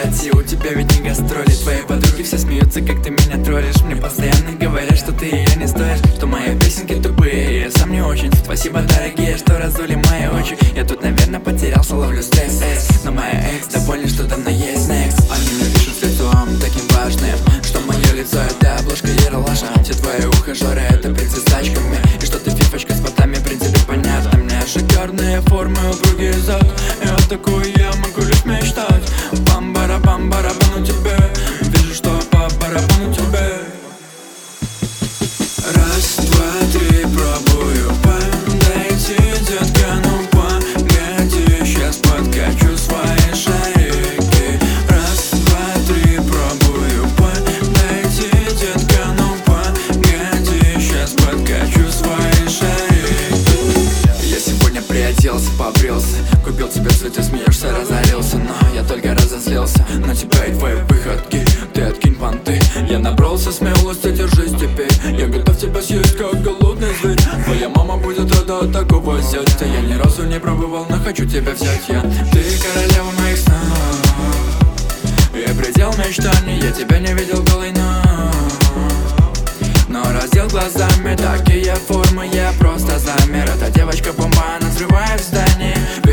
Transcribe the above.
прекрати, у тебя ведь не гастроли. Твои подруги все смеются, как ты меня троллишь. Мне постоянно говорят, что ты ее не стоишь, что мои песенки тупые, я сам не очень. Спасибо, дорогие, что раздули мои очи. Я тут, наверное, потерялся, ловлю стресс. Но моя экс довольна, что давно есть next. Они мне пишут с лицом таким важным, что мое лицо это обложка Ералаша. Все твои ухажеры это принцы с тачками, и что ты фифочка с ботами, в принципе понятно. Мне шикарные формы, упругий зад, я такой, я могу лишь мечтать. Бам-бара-бам-барабану тебе, вижу, что по барабану тебе. Раз, два, три, пробую подойти, детка, ну погоди, сейчас подкачу свои шарики. Раз, два, три, пробую подойти, детка, ну погоди, сейчас подкачу свои шарики. Я сегодня приоделся, побрился, купил тебе цветы, смеешься, разорился. Но я только разозлился на тебя и твои выходки. Ты откинь понты, я набрался смелости, держись теперь. Я готов тебя съесть, как голодный зверь. Твоя мама будет рада от такого зятя. Я ни разу не пробовал, но хочу тебя взять я. Ты королева моих снов и предел мечтаний. Я тебя не видел голой, но раздел глазами, такие формы, я просто замер. Эта девочка бомба, она взрывает здание.